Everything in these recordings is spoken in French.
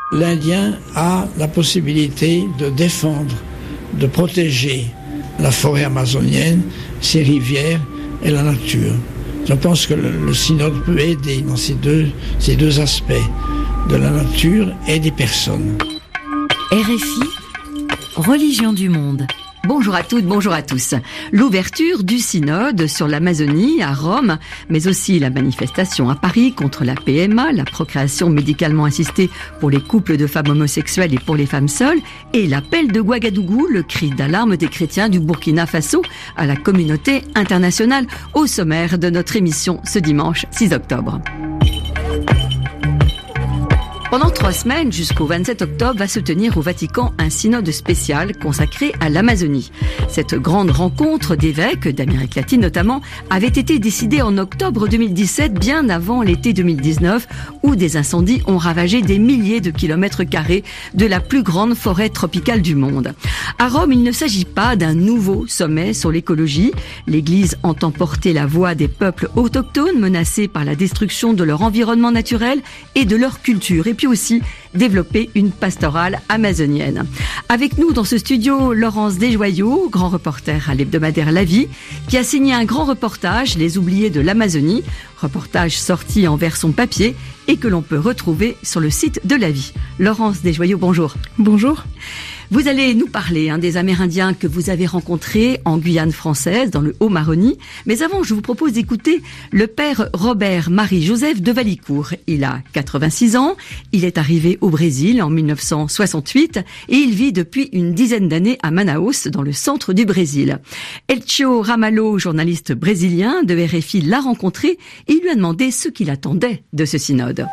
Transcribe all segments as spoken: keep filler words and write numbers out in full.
L'Indien a la possibilité de défendre, de protéger la forêt amazonienne, ses rivières et la nature. Je pense que le, le synode peut aider dans ces deux, ces deux aspects, de la nature et des personnes. R F I, Religion du monde. Bonjour à toutes, bonjour à tous. L'ouverture du synode sur l'Amazonie à Rome, mais aussi la manifestation à Paris contre la P M A, la procréation médicalement assistée pour les couples de femmes homosexuelles et pour les femmes seules, et l'appel de Ouagadougou, le cri d'alarme des chrétiens du Burkina Faso à la communauté internationale, au sommaire de notre émission ce dimanche six octobre. Pendant trois semaines, jusqu'au vingt-sept octobre, va se tenir au Vatican un synode spécial consacré à l'Amazonie. Cette grande rencontre d'évêques, d'Amérique latine notamment, avait été décidée en octobre deux mille dix-sept, bien avant l'été deux mille dix-neuf, où des incendies ont ravagé des milliers de kilomètres carrés de la plus grande forêt tropicale du monde. À Rome, il ne s'agit pas d'un nouveau sommet sur l'écologie. L'Église entend porter la voix des peuples autochtones menacés par la destruction de leur environnement naturel et de leur culture. Et puis aussi développer une pastorale amazonienne. Avec nous dans ce studio, Laurence Desjoyaux, grand reporter à l'hebdomadaire La Vie, qui a signé un grand reportage, Les oubliés de l'Amazonie, reportage sorti en version papier et que l'on peut retrouver sur le site de La Vie. Laurence Desjoyaux, bonjour. Bonjour. Vous allez nous parler hein, des Amérindiens que vous avez rencontrés en Guyane française, dans le Haut-Maroni. Mais avant, je vous propose d'écouter le père Robert Marie-Joseph de Valicour. Il a quatre-vingt-six ans, il est arrivé au Brésil en mille neuf cent soixante-huit et il vit depuis une dizaine d'années à Manaus, dans le centre du Brésil. Elcio Ramalho, journaliste brésilien de R F I, l'a rencontré et il lui a demandé ce qu'il attendait de ce synode.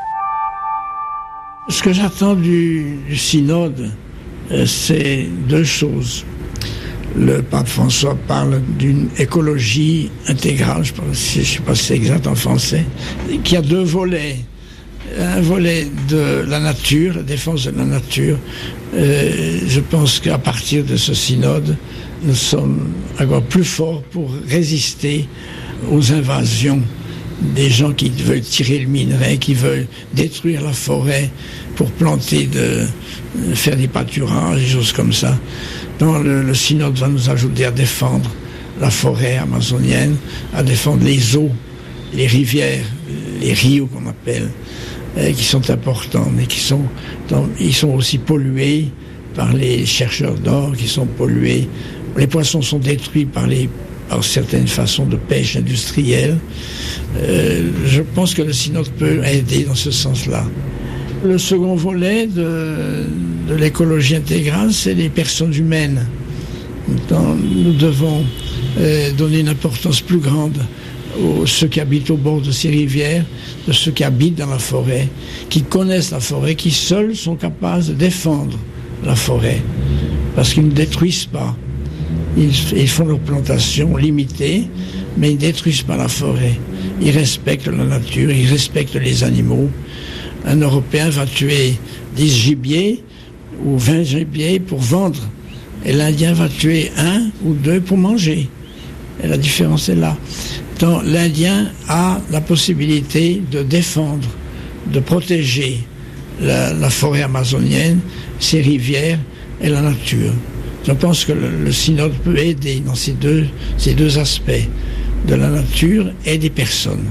Ce que j'attends du, du synode, c'est deux choses. Le pape François parle d'une écologie intégrale, je ne sais pas si c'est exact en français, qui a deux volets. Un volet de la nature, la défense de la nature. Euh, je pense qu'à partir de ce synode, nous sommes encore plus forts pour résister aux invasions des gens qui veulent tirer le minerai, qui veulent détruire la forêt pour planter, de, faire des pâturages, des choses comme ça. Donc le, le synode va nous ajouter à défendre la forêt amazonienne, à défendre les eaux, les rivières, les rios qu'on appelle, euh, qui sont importants, mais qui sont, donc, ils sont aussi pollués par les chercheurs d'or, qui sont pollués. Les poissons sont détruits par les par certaines façons de pêche industrielle. Euh, je pense que le synode peut aider dans ce sens-là. Le second volet de, de l'écologie intégrale, c'est les personnes humaines. Donc, nous devons euh, donner une importance plus grande aux ceux qui habitent au bord de ces rivières, de ceux qui habitent dans la forêt, qui connaissent la forêt, qui seuls sont capables de défendre la forêt, parce qu'ils ne détruisent pas. Ils, ils font leur plantation limitée, mais ils ne détruisent pas la forêt. Ils respectent la nature, ils respectent les animaux. Un Européen va tuer dix gibiers ou vingt gibiers pour vendre, et l'Indien va tuer un ou deux pour manger. Et la différence est là. Donc l'Indien a la possibilité de défendre, de protéger la, la forêt amazonienne, ses rivières et la nature. Je pense que le, le synode peut aider dans ces deux, ces deux aspects, de la nature et des personnes.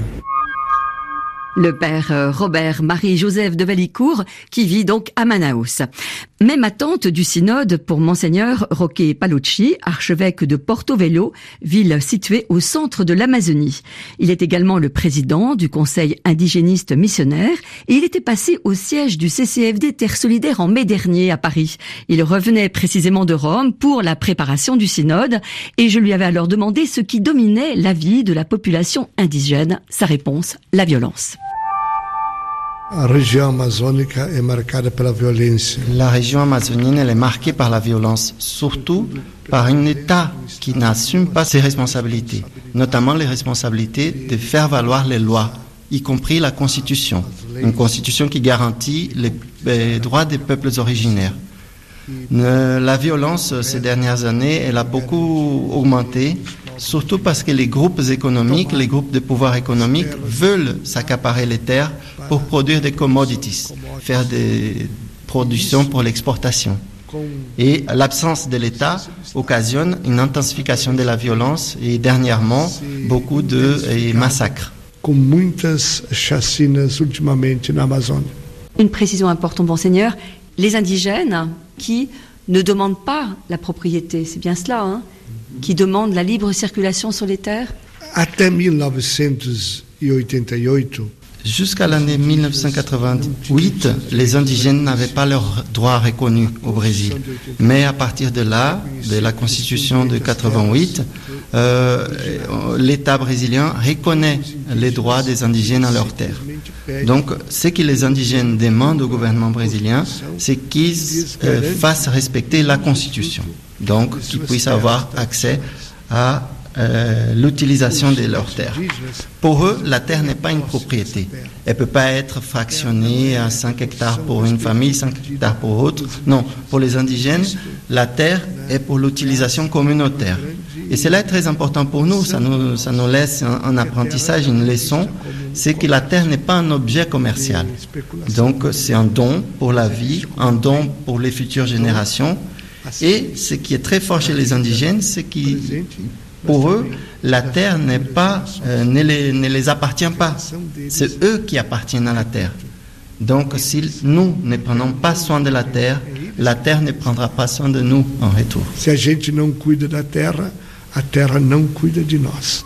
Le père Robert Marie-Joseph de Valicour, qui vit donc à Manaus. Même attente du synode pour Monseigneur Roque Palucci, archevêque de Porto Velho, ville située au centre de l'Amazonie. Il est également le président du Conseil indigéniste missionnaire et il était passé au siège du C C F D Terre Solidaire en mai dernier à Paris. Il revenait précisément de Rome pour la préparation du synode et je lui avais alors demandé ce qui dominait la vie de la population indigène. Sa réponse, la violence. La région amazonienne est marquée par la violence. La région amazonienne elle est marquée par la violence, surtout par un État qui n'assume pas ses responsabilités, notamment les responsabilités de faire valoir les lois, y compris la Constitution, une Constitution qui garantit les, les droits des peuples originaires. La violence ces dernières années, elle a beaucoup augmenté, surtout parce que les groupes économiques, les groupes de pouvoir économique veulent s'accaparer les terres pour produire des commodities, faire des production pour l'exportation. Et l'absence de l'État occasionne une intensification de la violence et dernièrement beaucoup de eh, massacres. Com muitas chacinas ultimamente na Amazônia. Une précision importante, Monseigneur, les indigènes qui ne demandent pas la propriété, c'est bien cela, hein, qui demandent la libre circulation sur les terres? Até mil novecentos e oitenta e oito, jusqu'à l'année mille neuf cent quatre-vingt-huit, les indigènes n'avaient pas leurs droits reconnus au Brésil. Mais à partir de là, de la Constitution de quatre-vingt-huit, euh, l'État brésilien reconnaît les droits des indigènes à leurs terres. Donc, ce que les indigènes demandent au gouvernement brésilien, c'est qu'ils euh, fassent respecter la Constitution. Donc, qu'ils puissent avoir accès à Euh, l'utilisation de leurs terres. Pour eux, la terre n'est pas une propriété. Elle ne peut pas être fractionnée à cinq hectares pour une famille, cinq hectares pour autre. Non, pour les indigènes, la terre est pour l'utilisation communautaire. Et cela est très important pour nous. Ça nous, ça nous laisse un, un apprentissage, une leçon. C'est que la terre n'est pas un objet commercial. Donc, c'est un don pour la vie, un don pour les futures générations. Et ce qui est très fort chez les indigènes, c'est qu'ils pour eux, la terre n'est pas, euh, ne, les, ne les appartient pas. C'est eux qui appartiennent à la terre. Donc, si nous ne prenons pas soin de la terre, la terre ne prendra pas soin de nous en retour. Se a gente não cuida da terra, a terra não cuida de nós.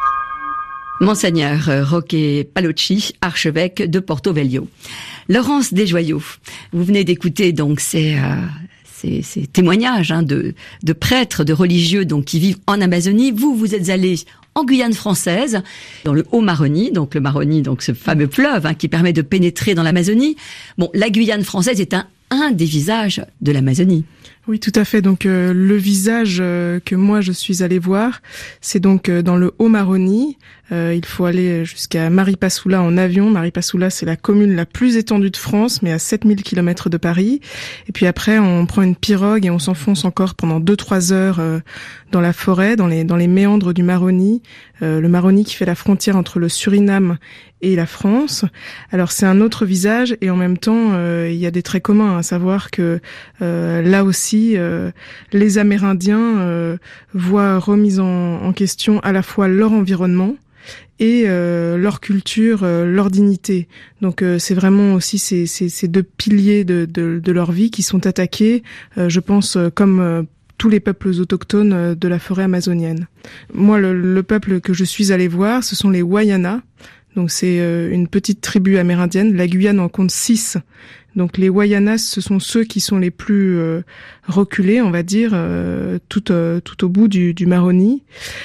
Monseigneur Roque Palucci, archevêque de Porto Velho. Laurence Desjoyaux, vous venez d'écouter donc ces... Euh Ces, ces témoignages hein, de, de prêtres, de religieux donc qui vivent en Amazonie. Vous, vous êtes allés en Guyane française, dans le Haut-Maroni, donc le Maroni, donc ce fameux fleuve hein, qui permet de pénétrer dans l'Amazonie. Bon, la Guyane française est un, un des visages de l'Amazonie. Oui, tout à fait. Donc euh, le visage euh, que moi je suis allée voir, c'est donc euh, dans le Haut-Maroni. Euh, il faut aller jusqu'à Maripasoula en avion. Maripasoula, c'est la commune la plus étendue de France, mais à sept mille kilomètres de Paris. Et puis après, on prend une pirogue et on s'enfonce encore pendant deux trois heures euh, dans la forêt, dans les dans les méandres du Maroni. Euh, le Maroni qui fait la frontière entre le Suriname et la France. Alors c'est un autre visage et en même temps euh, il y a des traits communs, à savoir que euh, là aussi euh, les Amérindiens euh, voient remise en, en question à la fois leur environnement et euh, leur culture, euh, leur dignité. Donc euh, c'est vraiment aussi ces, ces, ces deux piliers de, de, de leur vie qui sont attaqués, euh, je pense, euh, comme euh, tous les peuples autochtones de la forêt amazonienne. Moi, le, le peuple que je suis allée voir, ce sont les Wayanas. Donc c'est euh, une petite tribu amérindienne. La Guyane en compte six. Donc les Wayanas, ce sont ceux qui sont les plus euh, reculés, on va dire, euh, tout, euh, tout au bout du, du Maroni.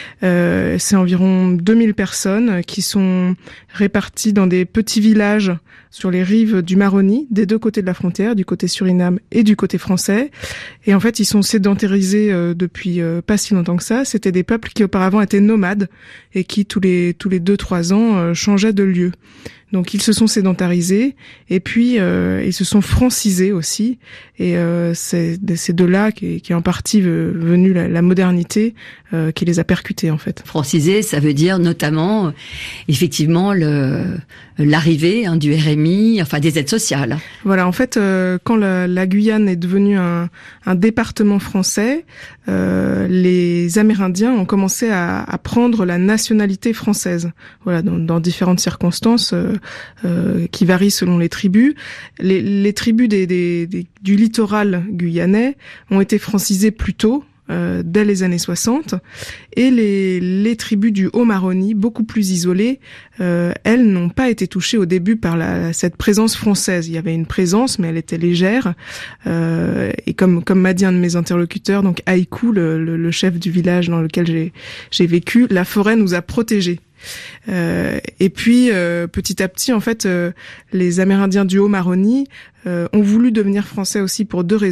Euh, c'est environ deux mille personnes qui sont réparties dans des petits villages sur les rives du Maroni, des deux côtés de la frontière, du côté Suriname et du côté français. Et en fait, ils sont sédentarisés euh, depuis euh, pas si longtemps que ça. C'était des peuples qui auparavant étaient nomades et qui tous les tous les deux trois ans euh, changeaient de lieu. Donc ils se sont sédentarisés et puis euh, ils se sont francisés aussi. Et euh, c'est, c'est de là qu'est, qu'est en partie venue la, la modernité euh, qui les a percutés en fait. Francisés, ça veut dire notamment effectivement le l'arrivée hein, du R M I, enfin des aides sociales. Voilà, en fait, euh, quand la, la Guyane est devenue un, un département français, euh, les Amérindiens ont commencé à, à prendre la nationalité française. Voilà, dans, dans différentes circonstances euh, euh, qui varient selon les tribus. Les, les tribus des, des, des, du littoral guyanais ont été francisées plus tôt. Euh, dès les années soixante, et les, les tribus du Haut-Maroni, beaucoup plus isolées, euh, elles n'ont pas été touchées au début par la, cette présence française. Il y avait une présence, mais elle était légère, euh, et comme comme m'a dit un de mes interlocuteurs, donc Haïkou, le, le, le chef du village dans lequel j'ai, j'ai vécu, la forêt nous a protégés. Euh, et puis euh, petit à petit, en fait, euh, les Amérindiens du Haut-Maroni euh, ont voulu devenir français aussi pour deux raisons.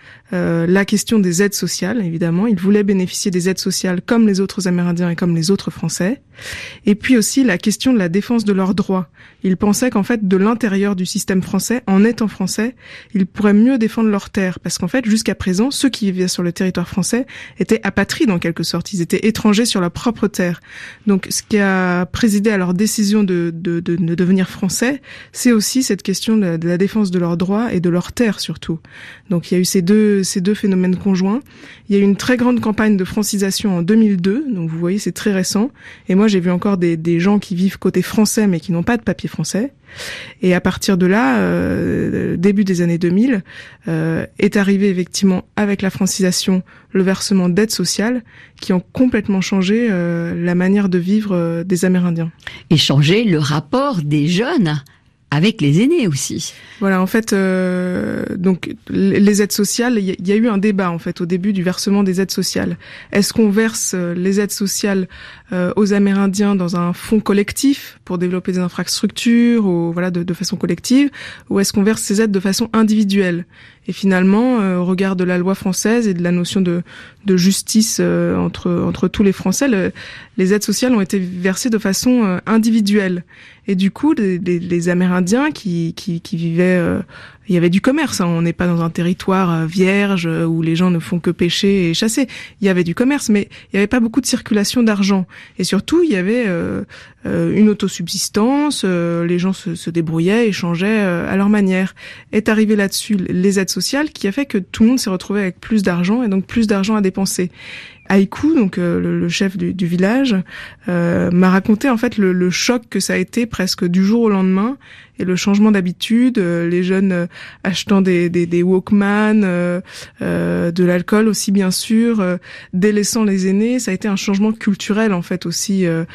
euh, la question des aides sociales, évidemment. Ils voulaient bénéficier des aides sociales comme les autres Amérindiens et comme les autres Français. Et puis aussi la question de la défense de leurs droits. Ils pensaient qu'en fait, de l'intérieur du système français, en étant français, ils pourraient mieux défendre leurs terres. Parce qu'en fait, jusqu'à présent, ceux qui vivaient sur le territoire français étaient apatrides en quelque sorte. Ils étaient étrangers sur leur propre terre. Donc, ce qui a présidé à leur décision de, de, de, de devenir français, c'est aussi cette question de la, de la défense de leurs droits et de leurs terres surtout. Donc, il y a eu ces deux, ces deux phénomènes conjoints. Il y a eu une très grande campagne de francisation en deux mille deux. Donc, vous voyez, c'est très récent. Et moi, j'ai vu encore des, des gens qui vivent côté français, mais qui n'ont pas de papier français. Et à partir de là, euh, début des années deux mille, euh, est arrivé effectivement avec la francisation le versement d'aides sociales qui ont complètement changé euh, la manière de vivre euh, des Amérindiens. Et changé le rapport des jeunes avec les aînés aussi. Voilà, en fait, euh, donc les aides sociales, il y, y a eu un débat en fait au début du versement des aides sociales. Est-ce qu'on verse les aides sociales euh, aux Amérindiens dans un fonds collectif pour développer des infrastructures ou voilà de, de façon collective, ou est-ce qu'on verse ces aides de façon individuelle? Et finalement, euh, au regard de la loi française et de la notion de, de justice euh, entre entre tous les Français, le, les aides sociales ont été versées de façon euh, individuelle. Et du coup, les, les, les Amérindiens qui, qui, qui vivaient, euh, il y avait du commerce. Hein, on n'est pas dans un territoire euh, vierge euh, où les gens ne font que pêcher et chasser. Il y avait du commerce, mais il n'y avait pas beaucoup de circulation d'argent. Et surtout, il y avait euh, euh, une autosubsistance. Euh, les gens se, se débrouillaient, échangeaient euh, à leur manière. Est arrivé là-dessus les aides sociales, qui a fait que tout le monde s'est retrouvé avec plus d'argent et donc plus d'argent à dépenser. Haïkou, donc euh, le, le chef du, du village, euh, m'a raconté en fait le, le choc que ça a été presque du jour au lendemain et le changement d'habitude, euh, les jeunes euh, achetant des, des, des Walkman, euh, euh, de l'alcool aussi bien sûr, euh, délaissant les aînés. Ça a été un changement culturel en fait aussi. Euh,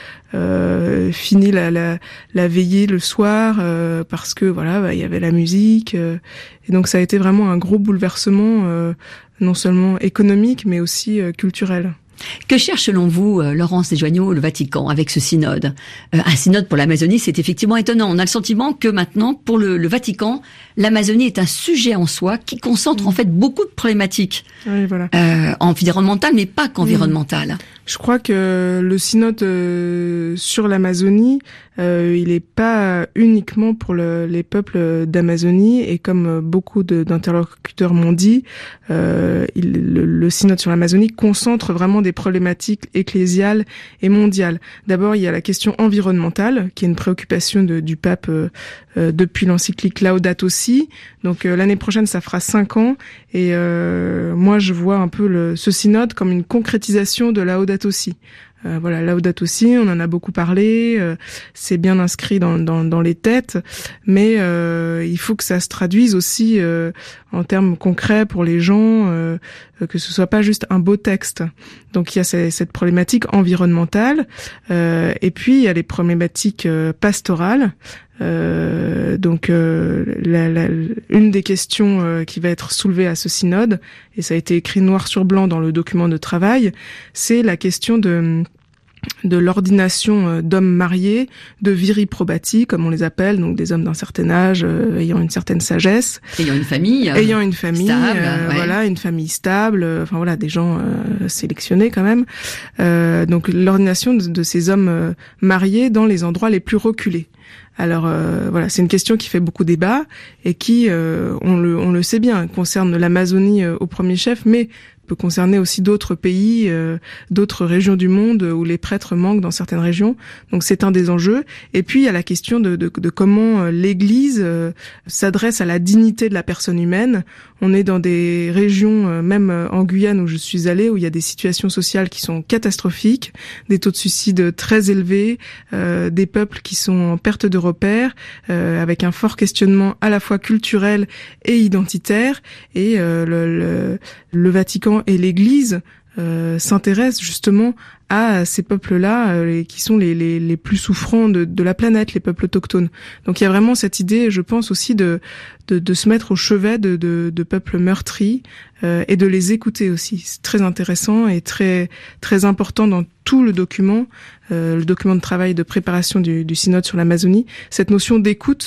euh, fini la, la, la veillée le soir euh, parce que voilà, bah, il y avait la musique euh, et donc ça a été vraiment un gros bouleversement. Euh, non seulement économique, mais aussi euh, culturel. Que cherche selon vous, euh, Laurence Desjoignaux, le Vatican avec ce synode? euh, Un synode pour l'Amazonie, c'est effectivement étonnant. On a le sentiment que maintenant, pour le, le Vatican, l'Amazonie est un sujet en soi qui concentre mmh. en fait beaucoup de problématiques oui, voilà. euh, environnementales, mais pas qu'environnementales. Mmh. Je crois que le synode euh, sur l'Amazonie, euh, il n'est pas uniquement pour le, les peuples d'Amazonie, et comme beaucoup de, d'interlocuteurs m'ont dit, euh, il, le, le synode sur l'Amazonie concentre vraiment des problématiques ecclésiales et mondiales. D'abord, il y a la question environnementale, qui est une préoccupation de, du pape euh, euh, depuis l'encyclique Laudato Si. Donc euh, l'année prochaine, ça fera cinq ans, et euh, moi je vois un peu le, ce synode comme une concrétisation de Laudato Si. Euh, voilà, Laudato Si, on en a beaucoup parlé, euh, c'est bien inscrit dans, dans, dans les têtes, mais euh, il faut que ça se traduise aussi euh, en termes concrets pour les gens, euh, que ce soit pas juste un beau texte. Donc il y a ces, cette problématique environnementale, euh, et puis il y a les problématiques euh, pastorales. Euh, donc euh, la, la, une des questions euh, qui va être soulevée à ce synode, et ça a été écrit noir sur blanc dans le document de travail, c'est la question de de l'ordination d'hommes mariés, de viri probati, comme on les appelle, donc des hommes d'un certain âge, euh, ayant une certaine sagesse, ayant une famille, ayant une famille, stable, euh, ouais. voilà, une famille stable, euh, enfin voilà, des gens euh, sélectionnés quand même. Euh, donc l'ordination de, de ces hommes euh, mariés dans les endroits les plus reculés. Alors euh, voilà, c'est une question qui fait beaucoup débat et qui, euh, on le, on le sait bien, concerne l'Amazonie euh, au premier chef, mais peut concerner aussi d'autres pays, euh, d'autres régions du monde où les prêtres manquent dans certaines régions. Donc c'est un des enjeux. Et puis il y a la question de, de, de comment l'Église euh, s'adresse à la dignité de la personne humaine. On est dans des régions, euh, même en Guyane où je suis allée, où il y a des situations sociales qui sont catastrophiques, des taux de suicide très élevés, euh, des peuples qui sont en perte de repères, euh, avec un fort questionnement à la fois culturel et identitaire. Et euh, le, le, le Vatican et l'Église euh, s'intéressent justement à ces peuples-là euh, qui sont les, les, les plus souffrants de, de la planète, les peuples autochtones. Donc il y a vraiment cette idée, je pense aussi, de, de, de se mettre au chevet de, de, de peuples meurtris euh, et de les écouter aussi. C'est très intéressant et très, très important dans tout le document, euh, le document de travail de préparation du, du synode sur l'Amazonie, cette notion d'écoute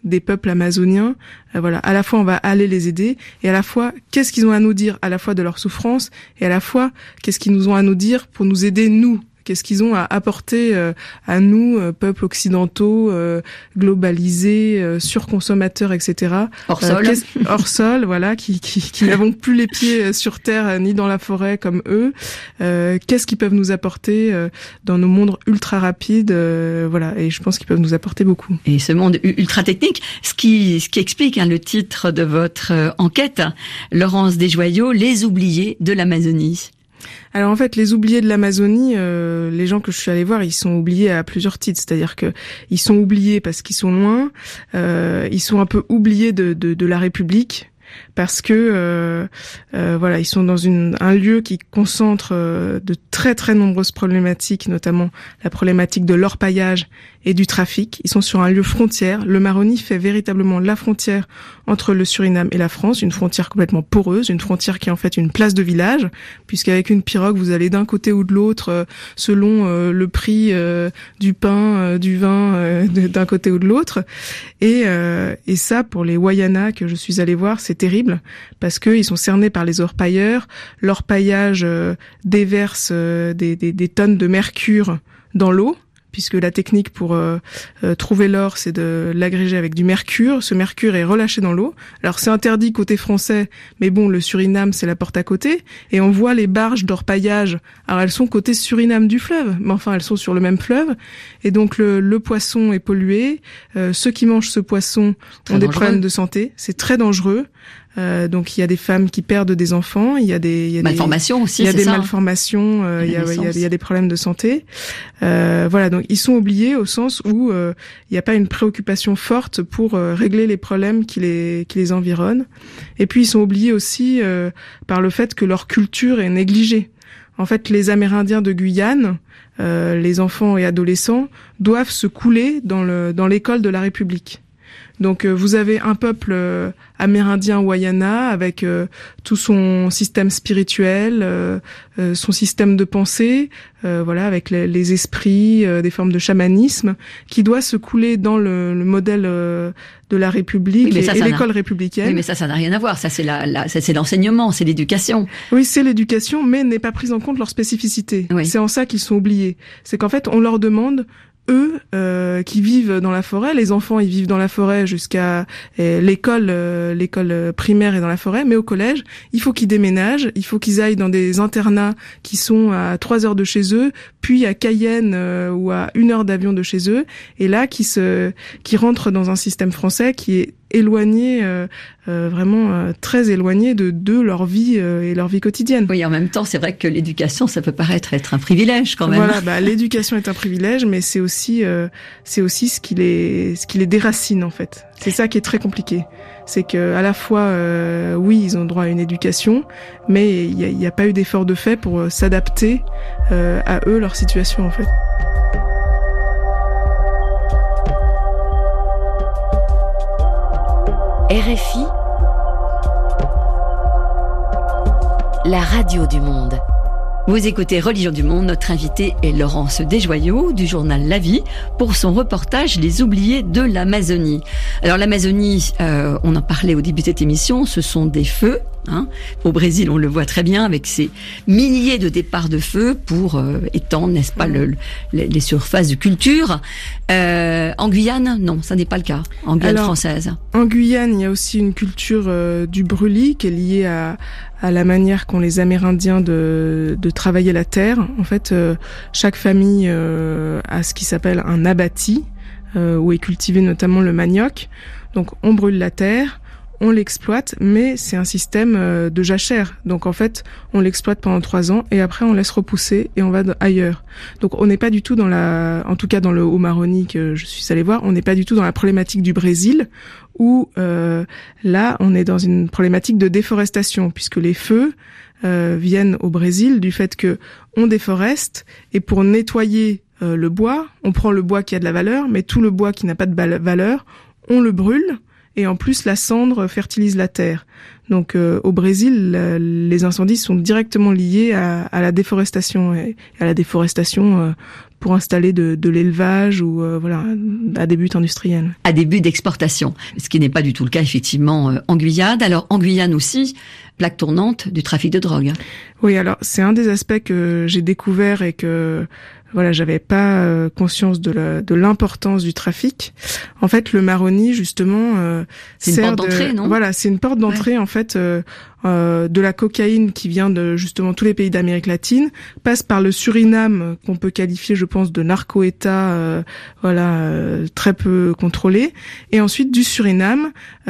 des peuples amazoniens. Euh, voilà, à la fois on va aller les aider, et à la fois qu'est-ce qu'ils ont à nous dire, à la fois de leur souffrance, et à la fois qu'est-ce qu'ils nous ont à nous dire pour nous aider nous. Qu'est-ce qu'ils ont à apporter euh, à nous, euh, peuples occidentaux, euh, globalisés, euh, surconsommateurs, et cetera. Hors sol. Euh, hors sol, voilà, qui, qui, qui n'avons plus les pieds sur terre euh, ni dans la forêt comme eux. Euh, qu'est-ce qu'ils peuvent nous apporter euh, dans nos mondes ultra rapides, euh, voilà. Et je pense qu'ils peuvent nous apporter beaucoup. Et ce monde ultra technique, ce qui, ce qui explique hein, le titre de votre euh, enquête, Laurence Desjoyaux, les oubliés de l'Amazonie. Alors en fait, les oubliés de l'Amazonie, euh, les gens que je suis allée voir, ils sont oubliés à plusieurs titres. C'est-à-dire que ils sont oubliés parce qu'ils sont loin, euh, ils sont un peu oubliés de, de, de la République. Parce que euh, euh, voilà, ils sont dans une, un lieu qui concentre euh, de très très nombreuses problématiques, notamment la problématique de l'orpaillage et du trafic. Ils sont sur un lieu frontière. Le Maroni fait véritablement la frontière entre le Suriname et la France, une frontière complètement poreuse, une frontière qui est en fait une place de village, puisqu'avec une pirogue, vous allez d'un côté ou de l'autre, euh, selon euh, le prix euh, du pain, euh, du vin, euh, d'un côté ou de l'autre. Et, euh, et ça, pour les Wayana que je suis allée voir, c'est terrible, parce que ils sont cernés par les orpailleurs. L'orpaillage euh, déverse euh, des, des, des tonnes de mercure dans l'eau, puisque la technique pour euh, euh, trouver l'or, c'est de l'agréger avec du mercure. Ce mercure est relâché dans l'eau. Alors c'est interdit côté français, mais bon, le Suriname, c'est la porte à côté. Et on voit les barges d'orpaillage. Alors elles sont côté Suriname du fleuve, mais enfin elles sont sur le même fleuve. Et donc le, le poisson est pollué. Euh, ceux qui mangent ce poisson très ont des dangereux. problèmes de santé. C'est très dangereux. Euh, donc il y a des femmes qui perdent des enfants, il y a des il y a malformations des, aussi, il y a c'est des ça, malformations, euh, il y a il y a il y a des problèmes de santé. Euh, voilà, donc ils sont oubliés au sens où euh, il n'y a pas une préoccupation forte pour euh, régler les problèmes qui les qui les environnent. Et puis ils sont oubliés aussi euh, par le fait que leur culture est négligée. En fait, les Amérindiens de Guyane, euh, les enfants et adolescents doivent se couler dans le dans l'école de la République. Donc euh, vous avez un peuple euh, amérindien Wayana avec euh, tout son système spirituel, euh, euh, son système de pensée, euh, voilà, avec les, les esprits, euh, des formes de chamanisme, qui doit se couler dans le, le modèle euh, de la République oui, ça, et, et l'école républicaine. Oui, mais ça, ça n'a rien à voir. Ça, c'est la, la ça, c'est l'enseignement, c'est l'éducation. Oui, c'est l'éducation, mais n'est pas prise en compte leur spécificité. Oui. C'est en ça qu'ils sont oubliés. C'est qu'en fait, on leur demande eux euh, qui vivent dans la forêt, les enfants ils vivent dans la forêt jusqu'à euh, l'école euh, l'école primaire est dans la forêt, mais au collège il faut qu'ils déménagent, il faut qu'ils aillent dans des internats qui sont à trois heures de chez eux, puis à Cayenne euh, ou à une heure d'avion de chez eux, et là qui se qui rentrent dans un système français qui est éloigné, euh, euh, vraiment euh, très éloigné de, de leur vie euh, et leur vie quotidienne. Oui, en même temps, c'est vrai que l'éducation, ça peut paraître être un privilège quand même. Voilà, bah l'éducation est un privilège, mais c'est aussi euh, c'est aussi ce qui les ce qui les déracine en fait. C'est ça qui est très compliqué. C'est que à la fois, euh, oui, ils ont droit à une éducation, mais il y a, y a pas eu d'effort de fait pour euh, s'adapter euh, à eux, leur situation en fait. R F I, la radio du monde. Vous écoutez Religion du Monde, notre invité est Laurence Desjoyaux du journal La Vie pour son reportage Les oubliés de l'Amazonie. Alors l'Amazonie, euh, on en parlait au début de cette émission, ce sont des feux. Hein. Au Brésil, on le voit très bien avec ces milliers de départs de feu pour euh, étendre, n'est-ce pas, le, le, les surfaces de culture. Euh, en Guyane, non, ça n'est pas le cas. En Guyane Alors, française. En Guyane, il y a aussi une culture euh, du brûlis qui est liée à, à la manière qu'ont les Amérindiens de, de travailler la terre. En fait, euh, chaque famille euh, a ce qui s'appelle un abatis, euh, où est cultivé notamment le manioc. Donc, on brûle la terre. On l'exploite, mais c'est un système de jachère. Donc en fait, on l'exploite pendant trois ans et après on laisse repousser et on va ailleurs. Donc on n'est pas du tout dans la, en tout cas dans le Haut-Maroni que je suis allée voir, on n'est pas du tout dans la problématique du Brésil où euh, là on est dans une problématique de déforestation puisque les feux euh, viennent au Brésil du fait que on déforeste et pour nettoyer euh, le bois, on prend le bois qui a de la valeur, mais tout le bois qui n'a pas de valeur, on le brûle. et en plus la cendre fertilise la terre. Donc euh, au Brésil, la, les incendies sont directement liés à, à la déforestation et à la déforestation euh, pour installer de, de l'élevage ou euh, voilà à des buts industriels. À des buts d'exportation, ce qui n'est pas du tout le cas effectivement euh, en Guyane. Alors en Guyane aussi, plaque tournante du trafic de drogue. Oui, alors c'est un des aspects que j'ai découvert et que voilà, j'avais pas euh, conscience de, la, de l'importance du trafic. En fait, le Maroni, justement, euh, c'est une porte d'entrée, non ? Voilà, c'est une porte d'entrée ouais. en fait euh, euh, de la cocaïne qui vient de justement tous les pays d'Amérique latine, passe par le Suriname qu'on peut qualifier, je pense, de narco-État, euh, voilà, euh, très peu contrôlé, et ensuite du Suriname,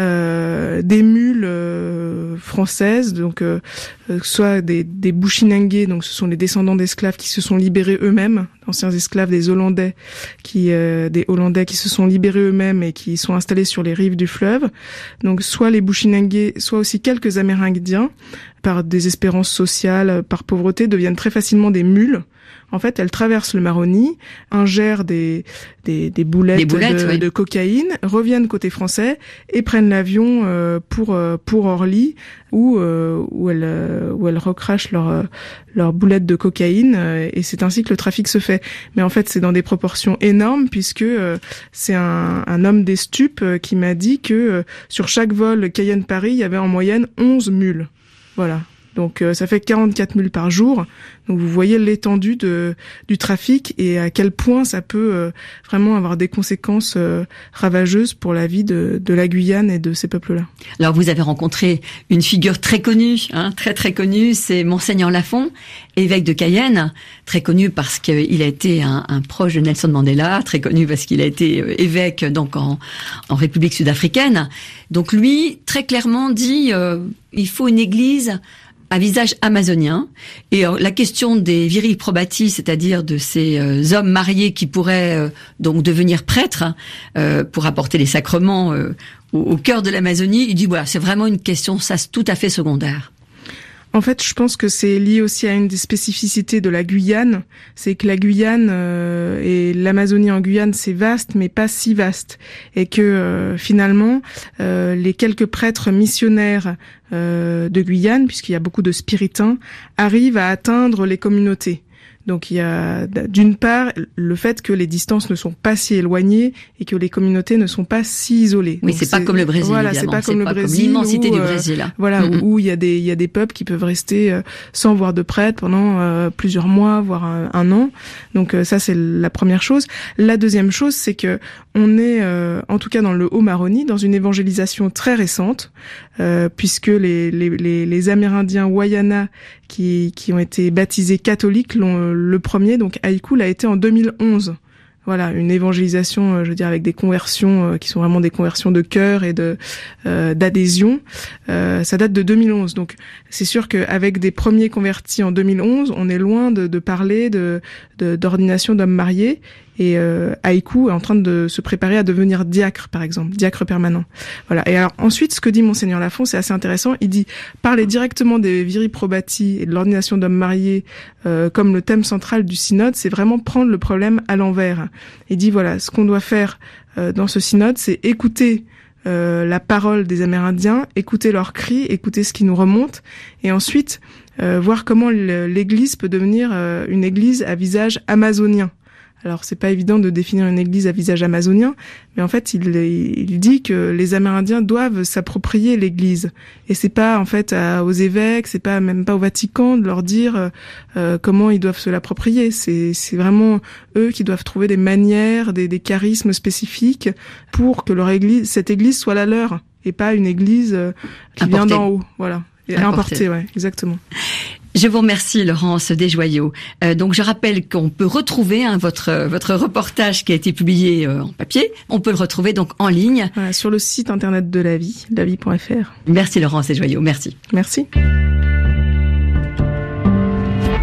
euh, des mules euh, françaises, donc euh, soit des, des Bushinengue, donc ce sont les descendants d'esclaves qui se sont libérés eux-mêmes, anciens esclaves des Hollandais, qui euh, des Hollandais qui se sont libérés eux-mêmes et qui sont installés sur les rives du fleuve. Donc soit les Bushinengue, soit aussi quelques Amérindiens, par désespérance sociale, par pauvreté, deviennent très facilement des mules. En fait, elles traversent le Maroni, ingèrent des des, des boulettes, des boulettes de, oui. de cocaïne, reviennent côté français et prennent l'avion euh, pour euh, pour Orly, où euh, où elles euh, où elles recrachent leurs leurs boulettes de cocaïne euh, et c'est ainsi que le trafic se fait. Mais en fait, c'est dans des proportions énormes puisque euh, c'est un, un homme des stupes euh, qui m'a dit que euh, sur chaque vol Cayenne-Paris, il y avait en moyenne onze mules. Voilà. Donc euh, ça fait quarante-quatre mules par jour. Donc vous voyez l'étendue de du trafic et à quel point ça peut euh, vraiment avoir des conséquences euh, ravageuses pour la vie de, de la Guyane et de ces peuples-là. Alors vous avez rencontré une figure très connue, hein, très très connue, c'est Monseigneur Lafond, évêque de Cayenne, très connu parce qu'il a été un, un proche de Nelson Mandela, très connu parce qu'il a été évêque donc en, en République sud-africaine. Donc lui, très clairement dit, euh, il faut une église à visage amazonien. Et la question des viri probati, c'est-à-dire de ces euh, hommes mariés qui pourraient euh, donc devenir prêtres euh, pour apporter les sacrements euh, au, au cœur de l'Amazonie, il dit voilà, c'est vraiment une question, ça c'est tout à fait secondaire. En fait, je pense que c'est lié aussi à une des spécificités de la Guyane, c'est que la Guyane euh, et l'Amazonie en Guyane, c'est vaste, mais pas si vaste, et que euh, finalement, euh, les quelques prêtres missionnaires euh, de Guyane, puisqu'il y a beaucoup de spiritains, arrivent à atteindre les communautés. Donc il y a d'une part le fait que les distances ne sont pas si éloignées et que les communautés ne sont pas si isolées. Oui, c'est, c'est pas comme le Brésil. Voilà, évidemment. c'est pas comme c'est le pas Brésil. Comme l'immensité où, du Brésil. Euh, voilà, mm-hmm. où, où il y a des il y a des peuples qui peuvent rester euh, sans voir de prêtre pendant euh, plusieurs mois, voire un, un an. Donc euh, ça c'est la première chose. La deuxième chose, c'est que on est euh, en tout cas dans le Haut-Maroni dans une évangélisation très récente, euh, puisque les les les, les Amérindiens Wayana qui qui ont été baptisés catholiques l'ont le premier, donc Haïkou l'a été en deux mille onze. Voilà, une évangélisation, je veux dire, avec des conversions qui sont vraiment des conversions de cœur et de euh, d'adhésion. Euh, ça date de deux mille onze, donc c'est sûr qu'avec des premiers convertis en deux mille onze, on est loin de, de parler de, de d'ordination d'hommes mariés. Et euh, Haïkou est en train de se préparer à devenir diacre, par exemple, diacre permanent. Voilà. Et alors ensuite, ce que dit Monseigneur Lafond, c'est assez intéressant. Il dit parler directement des viri probati et de l'ordination d'hommes mariés euh, comme le thème central du synode, c'est vraiment prendre le problème à l'envers. Il dit voilà, ce qu'on doit faire euh, dans ce synode, c'est écouter euh, la parole des Amérindiens, écouter leurs cris, écouter ce qui nous remonte, et ensuite euh, voir comment l'Église peut devenir euh, une Église à visage amazonien. Alors c'est pas évident de définir une église à visage amazonien, mais en fait il, il dit que les Amérindiens doivent s'approprier l'église et c'est pas en fait à, aux évêques, c'est pas même pas au Vatican de leur dire euh, comment ils doivent se l'approprier. C'est c'est vraiment eux qui doivent trouver des manières, des, des charismes spécifiques pour que leur église, cette église soit la leur et pas une église euh, qui Importé. vient d'en haut. Voilà, et importée, ouais, exactement. Je vous remercie, Laurence Desjoyaux. Euh, donc, je rappelle qu'on peut retrouver hein, votre votre reportage qui a été publié euh, en papier. On peut le retrouver donc en ligne. Voilà, sur le site internet de la vie, la vie point f r. Merci, Laurence Desjoyaux. Merci. Merci.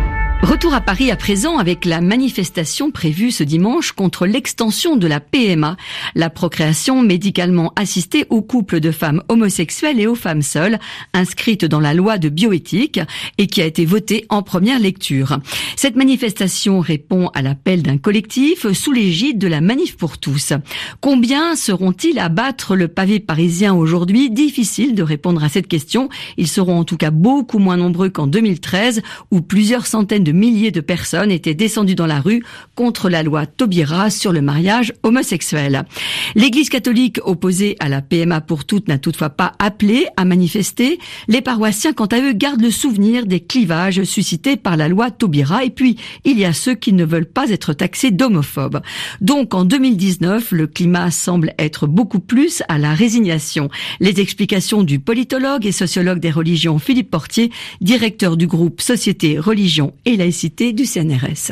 Retour à Paris à présent avec la manifestation prévue ce dimanche contre l'extension de la P M A, la procréation médicalement assistée aux couples de femmes homosexuelles et aux femmes seules, inscrite dans la loi de bioéthique et qui a été votée en première lecture. Cette manifestation répond à l'appel d'un collectif sous l'égide de la Manif pour tous. Combien seront-ils à battre le pavé parisien aujourd'hui ? Difficile de répondre à cette question. Ils seront en tout cas beaucoup moins nombreux qu'en deux mille treize où plusieurs centaines de milliers de personnes étaient descendues dans la rue contre la loi Taubira sur le mariage homosexuel. L'Église catholique opposée à la P M A pour toutes n'a toutefois pas appelé à manifester. Les paroissiens, quant à eux, gardent le souvenir des clivages suscités par la loi Taubira. Et puis, il y a ceux qui ne veulent pas être taxés d'homophobes. Donc, en deux mille dix-neuf, le climat semble être beaucoup plus à la résignation. Les explications du politologue et sociologue des religions Philippe Portier, directeur du groupe Société, Religion et Laïcité du C N R S.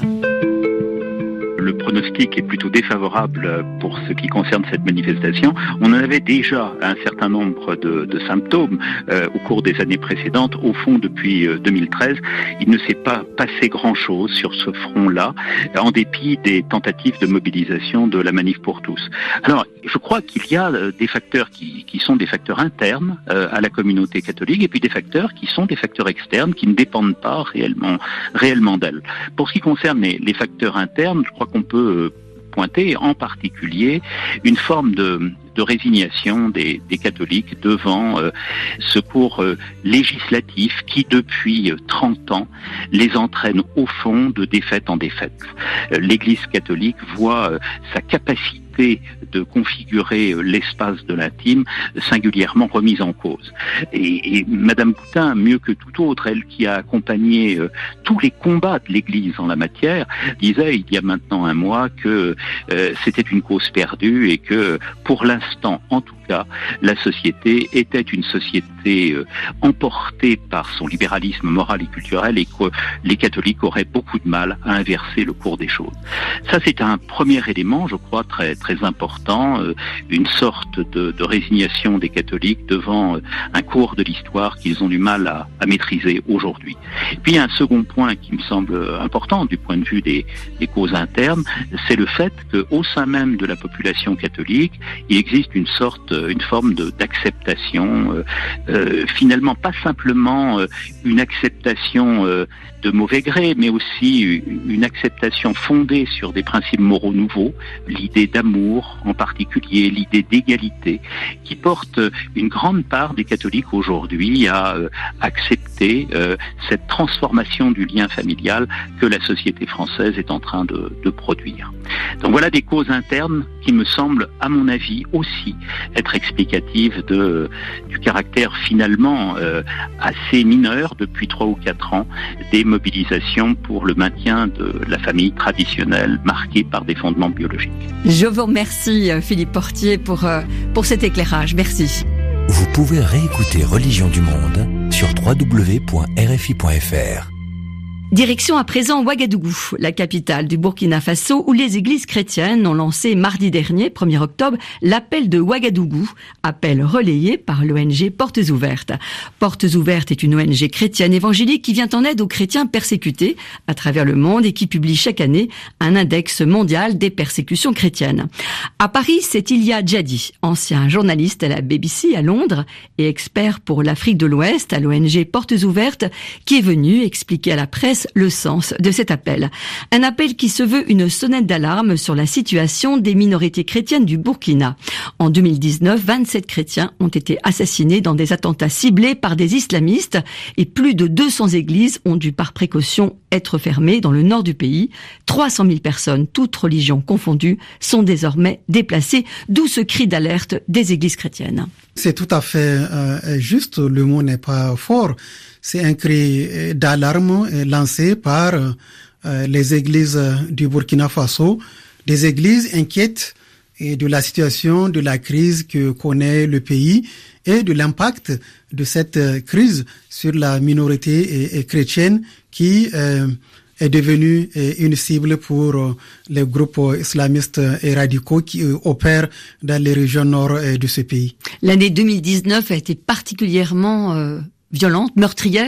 Le pronostic est plutôt défavorable pour ce qui concerne cette manifestation. On en avait déjà un certain nombre de, de symptômes euh, au cours des années précédentes. Au fond, depuis euh, deux mille treize, il ne s'est pas passé grand-chose sur ce front-là, en dépit des tentatives de mobilisation de la Manif pour tous. Alors, je crois qu'il y a euh, des facteurs qui, qui sont des facteurs internes euh, à la communauté catholique et puis des facteurs qui sont des facteurs externes qui ne dépendent pas réellement, réellement d'elle. Pour ce qui concerne les, les facteurs internes, je crois qu'on peut pointer en particulier une forme de, de résignation des, des catholiques devant euh, ce cours euh, législatif qui, depuis trente ans, les entraîne au fond de défaite en défaite. Euh, L'Église catholique voit euh, sa capacité de configurer l'espace de l'intime singulièrement remise en cause. Et, et Madame Boutin, mieux que tout autre, elle qui a accompagné euh, tous les combats de l'Église en la matière, disait il y a maintenant un mois que euh, c'était une cause perdue et que pour l'instant, en tout cas, la société était une société euh, emportée par son libéralisme moral et culturel et que les catholiques auraient beaucoup de mal à inverser le cours des choses. Ça, c'est un premier élément, je crois, très très important, euh, une sorte de, de résignation des catholiques devant euh, un cours de l'histoire qu'ils ont du mal à, à maîtriser aujourd'hui. Puis un second point qui me semble important du point de vue des, des causes internes, c'est le fait qu'au sein même de la population catholique, il existe une sorte, une forme de, d'acceptation, euh, euh, finalement pas simplement euh, une acceptation euh, de mauvais gré, mais aussi une acceptation fondée sur des principes moraux nouveaux, l'idée d'amour en particulier, l'idée d'égalité, qui porte une grande part des catholiques aujourd'hui à euh, accepter euh, cette transformation du lien familial que la société française est en train de, de produire. Donc voilà des causes internes qui me semblent, à mon avis, aussi être explicatives de, du caractère finalement euh, assez mineur depuis trois ou quatre ans des mobilisations pour le maintien de la famille traditionnelle marquée par des fondements biologiques. Je vous remercie Philippe Portier pour, euh, pour cet éclairage. Merci. Vous pouvez réécouter Religion du Monde sur w w w point r f i point f r. Direction à présent Ouagadougou, la capitale du Burkina Faso, où les églises chrétiennes ont lancé mardi dernier, premier octobre, l'appel de Ouagadougou, appel relayé par l'O N G Portes Ouvertes. Portes Ouvertes est une O N G chrétienne évangélique qui vient en aide aux chrétiens persécutés à travers le monde et qui publie chaque année un index mondial des persécutions chrétiennes. À Paris, c'est Ilia Djadi, ancien journaliste à la B B C à Londres et expert pour l'Afrique de l'Ouest à l'O N G Portes Ouvertes, qui est venu expliquer à la presse le sens de cet appel. Un appel qui se veut une sonnette d'alarme sur la situation des minorités chrétiennes du Burkina. En deux mille dix-neuf, vingt-sept chrétiens ont été assassinés dans des attentats ciblés par des islamistes et plus de deux cents églises ont dû par précaution être fermées dans le nord du pays. trois cent mille personnes, toutes religions confondues, sont désormais déplacées, d'où ce cri d'alerte des églises chrétiennes. C'est tout à fait euh, juste, le mot n'est pas fort. C'est un cri d'alarme lancé par euh, les églises du Burkina Faso, des églises inquiètes de la situation, de la crise que connaît le pays et de l'impact de cette crise sur la minorité chrétienne qui euh, est devenue une cible pour les groupes islamistes et radicaux qui opèrent dans les régions nord de ce pays. L'année deux mille dix-neuf a été particulièrement euh, violente, meurtrière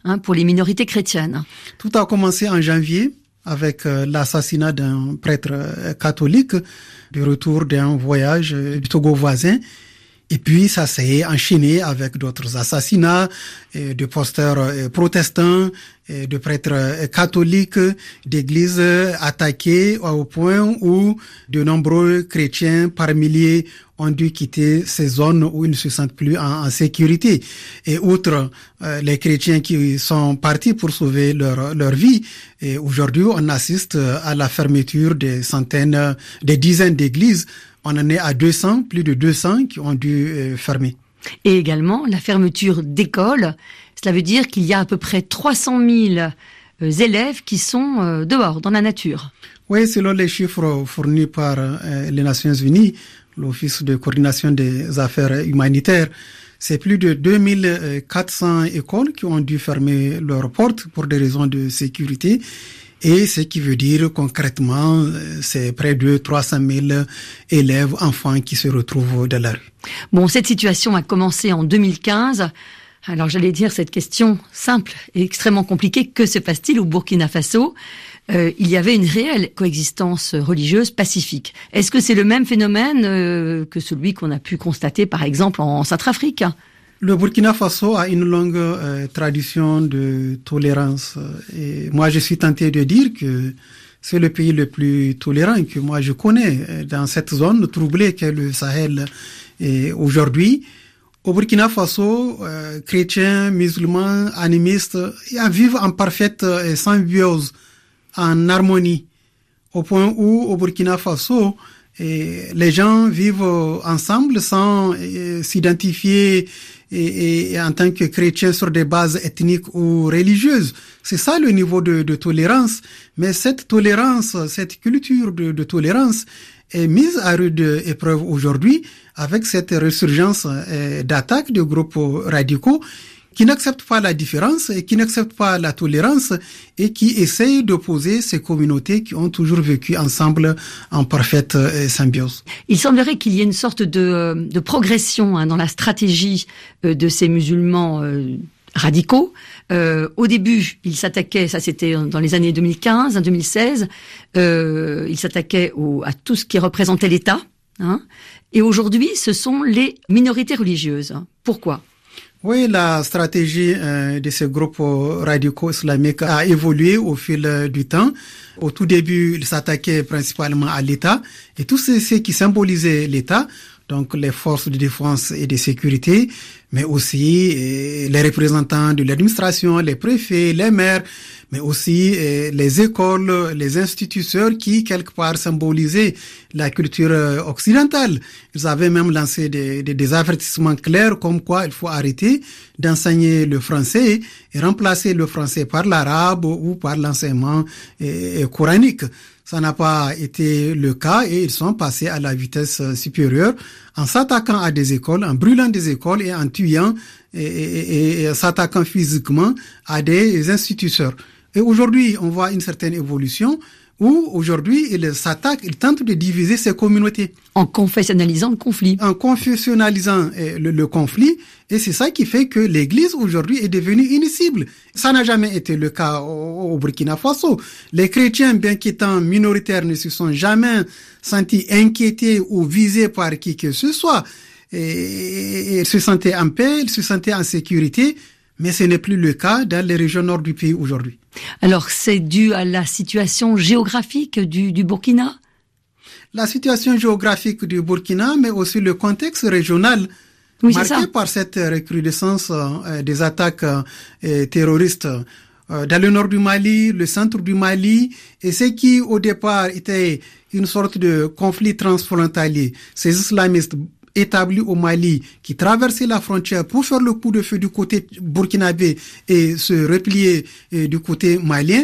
hein, pour les minorités chrétiennes. Tout a commencé en janvier avec euh, l'assassinat d'un prêtre euh, catholique du retour d'un voyage euh, du Togo voisin. Et puis ça s'est enchaîné avec d'autres assassinats euh, de pasteurs euh, protestants, euh, de prêtres euh, catholiques, d'églises euh, attaquées au point où de nombreux chrétiens par milliers ont dû quitter ces zones où ils ne se sentent plus en, en sécurité. Et outre euh, les chrétiens qui sont partis pour sauver leur, leur vie, et aujourd'hui on assiste à la fermeture des centaines, des dizaines d'églises. On en est à deux cents, plus de deux cents qui ont dû euh, fermer. Et également la fermeture d'écoles. Cela veut dire qu'il y a à peu près trois cent mille euh, élèves qui sont euh, dehors, dans la nature. Oui, selon les chiffres fournis par euh, les Nations Unies, l'Office de coordination des affaires humanitaires, c'est plus de deux mille quatre cents écoles qui ont dû fermer leurs portes pour des raisons de sécurité. Et ce qui veut dire concrètement, c'est près de trois cent mille élèves, enfants qui se retrouvent dans la rue. Bon, cette situation a commencé en deux mille quinze. Alors j'allais dire cette question simple et extrêmement compliquée, que se passe-t-il au Burkina Faso ? Euh, il y avait une réelle coexistence religieuse pacifique. Est-ce que c'est le même phénomène euh, que celui qu'on a pu constater par exemple en Centrafrique ? Le Burkina Faso a une longue euh, tradition de tolérance. Et moi, je suis tenté de dire que c'est le pays le plus tolérant que moi je connais dans cette zone troublée qu'est le Sahel. Et aujourd'hui, au Burkina Faso, euh, chrétiens, musulmans, animistes, ils vivent en parfaite euh, symbiose, en harmonie, au point où au Burkina Faso, et les gens vivent ensemble sans euh, s'identifier et, et en tant que chrétiens sur des bases ethniques ou religieuses. C'est ça le niveau de, de tolérance. Mais cette tolérance, cette culture de, de tolérance est mise à rude épreuve aujourd'hui avec cette résurgence euh, d'attaques de groupes radicaux qui n'acceptent pas la différence et qui n'acceptent pas la tolérance et qui essayent d'opposer ces communautés qui ont toujours vécu ensemble en parfaite euh, symbiose. Il semblerait qu'il y ait une sorte de, de progression hein, dans la stratégie euh, de ces musulmans euh, radicaux. Euh, au début, ils s'attaquaient, ça c'était dans les années deux mille quinze, deux mille seize, euh, ils s'attaquaient au, à tout ce qui représentait l'État. Hein, et aujourd'hui, ce sont les minorités religieuses. Pourquoi ? Oui, la stratégie euh, de ces groupes radicaux islamiques a évolué au fil euh, du temps. Au tout début, ils s'attaquaient principalement à l'État et tout ce, ce qui symbolisait l'État, donc les forces de défense et de sécurité, mais aussi euh, les représentants de l'administration, les préfets, les maires, mais aussi euh, les écoles, les instituteurs qui, quelque part, symbolisaient la culture euh, occidentale. Ils avaient même lancé des, des, des avertissements clairs comme quoi il faut arrêter d'enseigner le français et remplacer le français par l'arabe ou par l'enseignement euh, coranique. Ça n'a pas été le cas et ils sont passés à la vitesse supérieure en s'attaquant à des écoles, en brûlant des écoles et en tuant et, et, et s'attaquant physiquement à des instituteurs. Et aujourd'hui, on voit une certaine évolution où aujourd'hui, ils s'attaquent, ils tentent de diviser ces communautés. En confessionnalisant le conflit. En confessionnalisant le, le conflit. Et c'est ça qui fait que l'Église aujourd'hui est devenue une cible. Ça n'a jamais été le cas au, au Burkina Faso. Les chrétiens, bien qu'étant minoritaires, ne se sont jamais sentis inquiétés ou visés par qui que ce soit. Et, et, et ils se sentaient en paix, ils se sentaient en sécurité. Mais ce n'est plus le cas dans les régions nord du pays aujourd'hui. Alors, c'est dû à la situation géographique du, du Burkina ? La situation géographique du Burkina, mais aussi le contexte régional, oui, marqué par cette recrudescence euh, des attaques euh, terroristes euh, dans le nord du Mali, le centre du Mali, et ce qui, au départ, était une sorte de conflit transfrontalier. Ces islamistes établis au Mali, qui traversaient la frontière pour faire le coup de feu du côté burkinabé et se replier eh, du côté malien,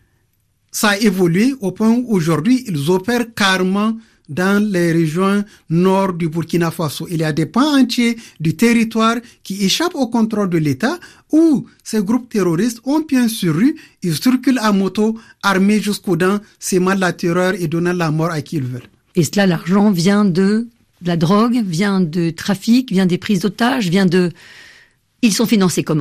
ça a évolué au point où aujourd'hui ils opèrent carrément dans les régions nord du Burkina Faso. Il y a des pans entiers du territoire qui échappent au contrôle de l'État où ces groupes terroristes ont pied sur rue, ils circulent à moto, armés jusqu'aux dents, sémant la terreur et donnant la mort à qui ils veulent. Et cela, l'argent vient de la drogue, vient de trafic, vient des prises d'otages, vient de... Ils sont financés comment ?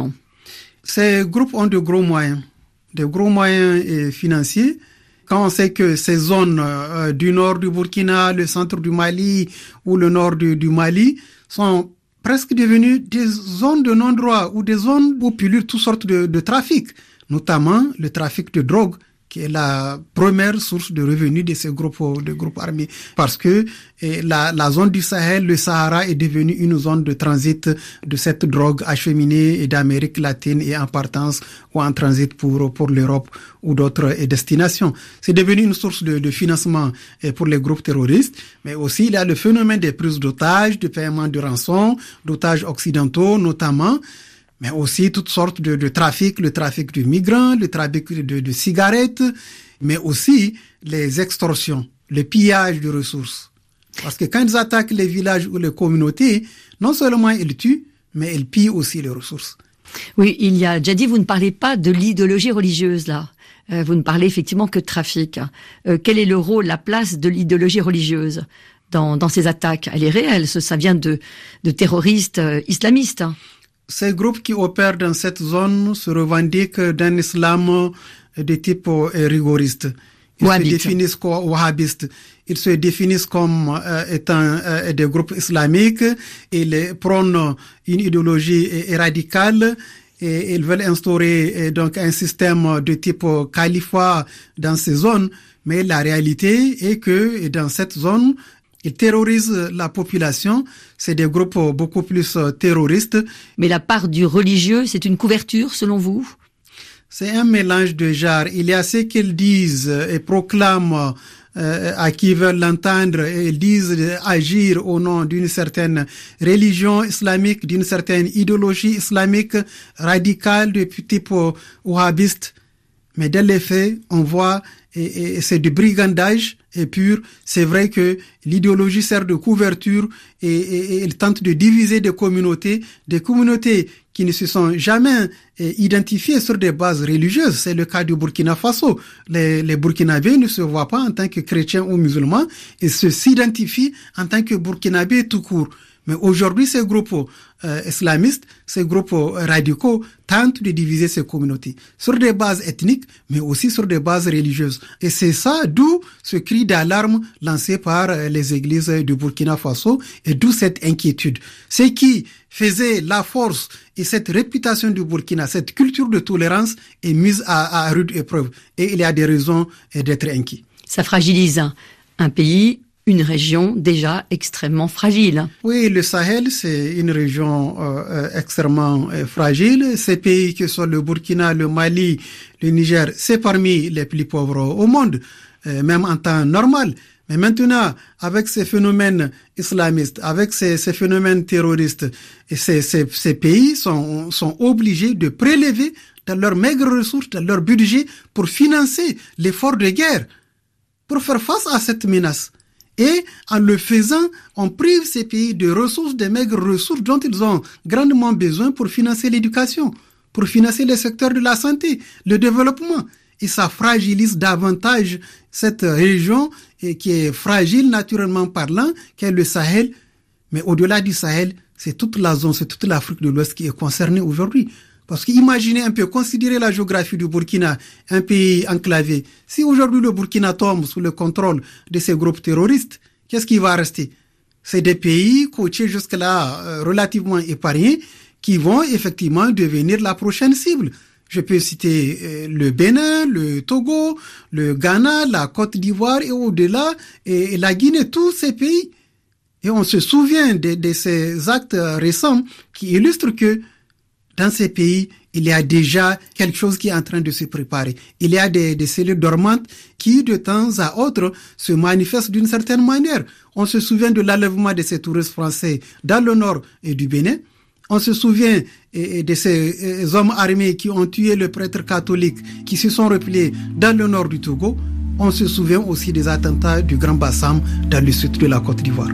Ces groupes ont de gros moyens, de gros moyens eh, financiers. Quand on sait que ces zones euh, du nord du Burkina, le centre du Mali ou le nord du, du Mali sont presque devenues des zones de non-droit ou des zones où pullulent toutes sortes de, de trafics, notamment le trafic de drogue, qui est la première source de revenus de ces groupes, de groupes armés. Parce que eh, la, la zone du Sahel, le Sahara, est devenue une zone de transit de cette drogue acheminée d'Amérique latine et en partance ou en transit pour, pour l'Europe ou d'autres eh, destinations. C'est devenu une source de, de financement eh, pour les groupes terroristes, mais aussi il y a le phénomène des prises d'otages, de paiement de rançon, d'otages occidentaux notamment, mais aussi toutes sortes de, de trafics, le trafic de migrants, le trafic de, de cigarettes, mais aussi les extorsions, le pillage de ressources. Parce que quand ils attaquent les villages ou les communautés, non seulement ils tuent, mais ils pillent aussi les ressources. Oui, il y a déjà dit, vous ne parlez pas de l'idéologie religieuse, là. Euh, vous ne parlez effectivement que de trafic. Euh, quel est le rôle, la place de l'idéologie religieuse dans, dans ces attaques? Elle est réelle, ça, ça vient de, de terroristes euh, islamistes. Ces groupes qui opèrent dans cette zone se revendiquent d'un islam de type rigoriste. Ils Wahhabite. se définissent comme wahhabistes. Ils se définissent comme euh, étant euh, des groupes islamiques. Ils prônent une idéologie euh, radicale et ils veulent instaurer euh, donc un système de type califat dans ces zones. Mais la réalité est que dans cette zone, ils terrorisent la population. C'est des groupes beaucoup plus terroristes. Mais la part du religieux, c'est une couverture, selon vous? C'est un mélange de genres. Il y a ce qu'ils disent et proclament euh, à qui veulent l'entendre. Et ils disent agir au nom d'une certaine religion islamique, d'une certaine idéologie islamique radicale de type wahhabiste. Mais dans les faits, on voit et, et c'est du brigandage et pur. C'est vrai que l'idéologie sert de couverture et, et, et elle tente de diviser des communautés, des communautés qui ne se sont jamais eh, identifiées sur des bases religieuses. C'est le cas du Burkina Faso. Les, les Burkinabés ne se voient pas en tant que chrétiens ou musulmans, ils se s'identifient en tant que Burkinabés tout court. Mais aujourd'hui, ces groupes euh, islamistes, ces groupes radicaux tentent de diviser ces communautés sur des bases ethniques, mais aussi sur des bases religieuses. Et c'est ça, d'où ce cri d'alarme lancé par euh, les églises du Burkina Faso, et d'où cette inquiétude. Ce qui faisait la force et cette réputation du Burkina, cette culture de tolérance est mise à, à rude épreuve. Et il y a des raisons d'être inquiet. Ça fragilise un, un pays, une région déjà extrêmement fragile. Oui, le Sahel, c'est une région euh, extrêmement euh, fragile. Ces pays que sont le Burkina, le Mali, le Niger, c'est parmi les plus pauvres au monde, euh, même en temps normal. Mais maintenant, avec ces phénomènes islamistes, avec ces, ces phénomènes terroristes, et ces, ces, ces pays sont, sont obligés de prélever dans leurs maigres ressources, dans leur budget, pour financer l'effort de guerre, pour faire face à cette menace. Et en le faisant, on prive ces pays de ressources, des maigres ressources dont ils ont grandement besoin pour financer l'éducation, pour financer le secteur de la santé, le développement. Et ça fragilise davantage cette région et qui est fragile naturellement parlant, qu'est le Sahel. Mais au-delà du Sahel, c'est toute la zone, c'est toute l'Afrique de l'Ouest qui est concernée aujourd'hui. Parce qu'imaginez un peu, considérez la géographie du Burkina, un pays enclavé. Si aujourd'hui le Burkina tombe sous le contrôle de ces groupes terroristes, qu'est-ce qui va rester? C'est des pays côtiers jusque-là euh, relativement épargnés qui vont effectivement devenir la prochaine cible. Je peux citer euh, le Bénin, le Togo, le Ghana, la Côte d'Ivoire et au-delà, et, et la Guinée, tous ces pays. Et on se souvient de, de ces actes récents qui illustrent que dans ces pays, il y a déjà quelque chose qui est en train de se préparer. Il y a des, des cellules dormantes qui, de temps à autre, se manifestent d'une certaine manière. On se souvient de l'enlèvement de ces touristes français dans le nord et du Bénin. On se souvient et, et de ces et, hommes armés qui ont tué le prêtre catholique, qui se sont repliés dans le nord du Togo. On se souvient aussi des attentats du Grand Bassam dans le sud de la Côte d'Ivoire.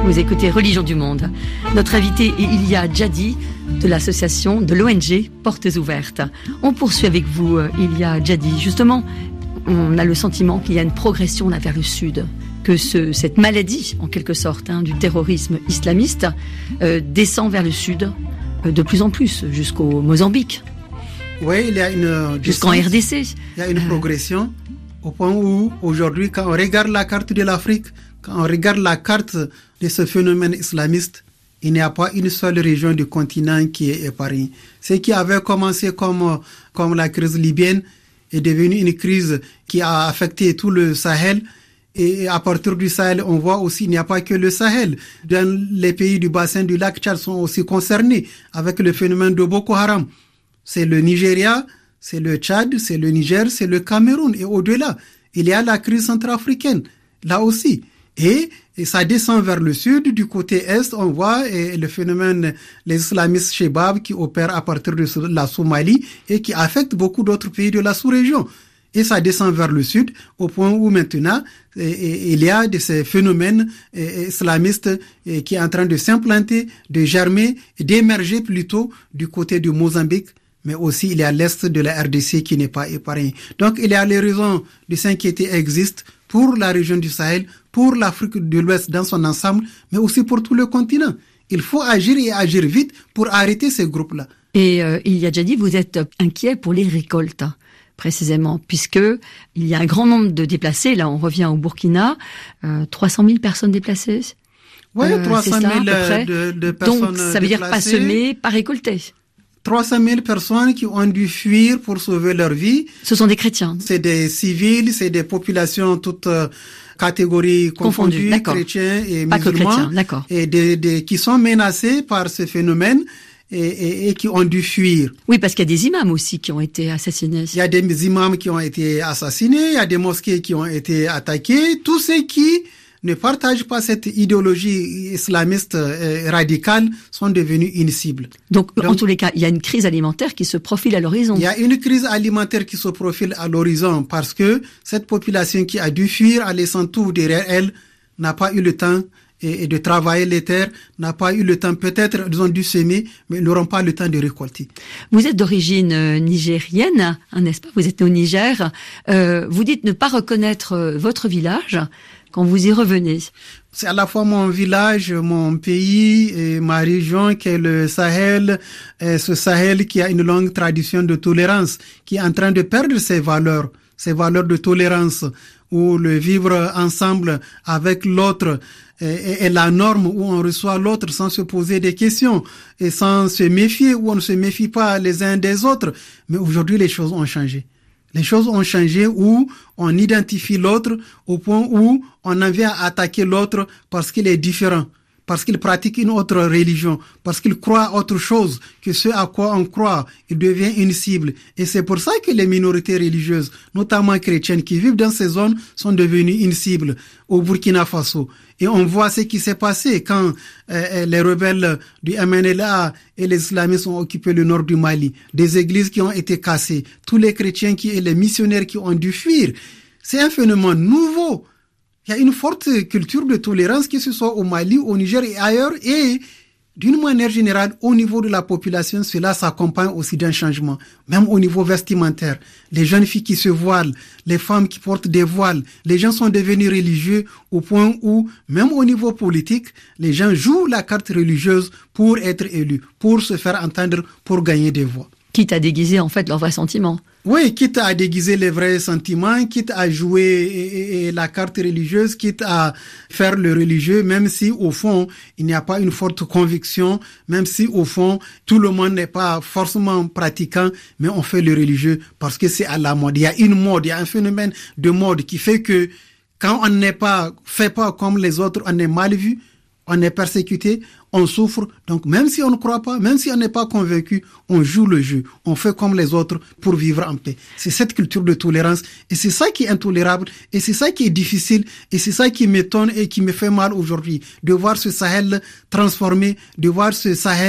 Vous écoutez Religion du Monde. Notre invité est Ilia Djadi de l'association de l'O N G Portes Ouvertes. On poursuit avec vous, Ilia Djadi. Justement, on a le sentiment qu'il y a une progression là vers le sud, que ce, cette maladie, en quelque sorte, hein, du terrorisme islamiste euh, descend vers le sud euh, de plus en plus, jusqu'au Mozambique. Oui, il y a une... Jusqu'en R D C. Il y a une progression au point où, aujourd'hui, quand on regarde la carte de l'Afrique, quand on regarde la carte de ce phénomène islamiste, il n'y a pas une seule région du continent qui est épargnée. Ce qui avait commencé comme, comme la crise libyenne est devenu une crise qui a affecté tout le Sahel. Et à partir du Sahel, on voit aussi qu'il n'y a pas que le Sahel. Dans les pays du bassin du lac Tchad sont aussi concernés avec le phénomène de Boko Haram. C'est le Nigeria, c'est le Tchad, c'est le Niger, c'est le Cameroun. Et au-delà, il y a la crise centrafricaine, là aussi. Et, et ça descend vers le sud. Du côté est, on voit et le phénomène, les islamistes Shebab qui opèrent à partir de la Somalie et qui affectent beaucoup d'autres pays de la sous-région. Et ça descend vers le sud, au point où maintenant, et, et, il y a de ces phénomènes et, islamistes et, qui est en train de s'implanter, de germer, d'émerger plutôt du côté du Mozambique, mais aussi il y a l'est de la R D C qui n'est pas épargné. Donc il y a les raisons de s'inquiéter existent pour la région du Sahel, pour l'Afrique de l'Ouest dans son ensemble, mais aussi pour tout le continent. Il faut agir et agir vite pour arrêter ces groupes-là. Et euh, il y a déjà dit, vous êtes inquiet pour les récoltes, précisément, puisque il y a un grand nombre de déplacés. Là, on revient au Burkina, euh, trois cent mille personnes déplacées. Oui, euh, trois cent mille de, de personnes Donc, ça veut dire pas semer, pas récolter. trois cent mille personnes qui ont dû fuir pour sauver leur vie. Ce sont des chrétiens. C'est des civils, c'est des populations toutes euh, catégories confondues, confondues chrétiens et pas musulmans, que chrétiens, d'accord. Et des, des, qui sont menacés par ce phénomène et, et, et qui ont dû fuir. Oui, parce qu'il y a des imams aussi qui ont été assassinés. Il y a des imams qui ont été assassinés, il y a des mosquées qui ont été attaquées. Tous ceux qui ne partagent pas cette idéologie islamiste euh, radicale sont devenus une cible. Donc, Donc, en tous les cas, il y a une crise alimentaire qui se profile à l'horizon. Il y a une crise alimentaire qui se profile à l'horizon parce que cette population qui a dû fuir en laissant tout derrière elle n'a pas eu le temps et, et de travailler les terres, n'a pas eu le temps, peut-être ils ont dû semer, mais ils n'auront pas le temps de récolter. Vous êtes d'origine euh, nigérienne, hein, n'est-ce pas? Vous êtes au Niger. Euh, vous dites ne pas reconnaître euh, votre village quand vous y revenez. C'est à la fois mon village, mon pays et ma région qui est le Sahel, et ce Sahel qui a une longue tradition de tolérance, qui est en train de perdre ses valeurs, ses valeurs de tolérance, où le vivre ensemble avec l'autre est, est la norme, où on reçoit l'autre sans se poser des questions et sans se méfier, où on ne se méfie pas les uns des autres. Mais aujourd'hui, les choses ont changé. Les choses ont changé où on identifie l'autre au point où on en vient à attaquer l'autre parce qu'il est différent, parce qu'il pratique une autre religion, parce qu'il croit autre chose que ce à quoi on croit. Il devient une cible. Et c'est pour ça que les minorités religieuses, notamment chrétiennes, qui vivent dans ces zones, sont devenues une cible au Burkina Faso. Et on voit ce qui s'est passé quand euh, les rebelles du M N L A et les islamistes ont occupé le nord du Mali. Des églises qui ont été cassées, tous les chrétiens qui, et les missionnaires qui ont dû fuir. C'est un phénomène nouveau. Il y a une forte culture de tolérance, que ce soit au Mali, au Niger et ailleurs. Et d'une manière générale, au niveau de la population, cela s'accompagne aussi d'un changement. Même au niveau vestimentaire. Les jeunes filles qui se voilent, les femmes qui portent des voiles, les gens sont devenus religieux au point où, même au niveau politique, les gens jouent la carte religieuse pour être élus, pour se faire entendre, pour gagner des voix. Quitte à déguiser en fait leurs vrais sentiments. Oui, quitte à déguiser les vrais sentiments, quitte à jouer et, et la carte religieuse, quitte à faire le religieux, même si au fond, il n'y a pas une forte conviction, même si au fond, tout le monde n'est pas forcément pratiquant, mais on fait le religieux parce que c'est à la mode. Il y a une mode, il y a un phénomène de mode qui fait que quand on n'est pas, fait pas comme les autres, on est mal vu, on est persécuté, on souffre. Donc même si on ne croit pas, même si on n'est pas convaincu, on joue le jeu. On fait comme les autres pour vivre en paix. C'est cette culture de tolérance et c'est ça qui est intolérable et c'est ça qui est difficile et c'est ça qui m'étonne et qui me fait mal aujourd'hui. De voir ce Sahel transformé, de voir ce Sahel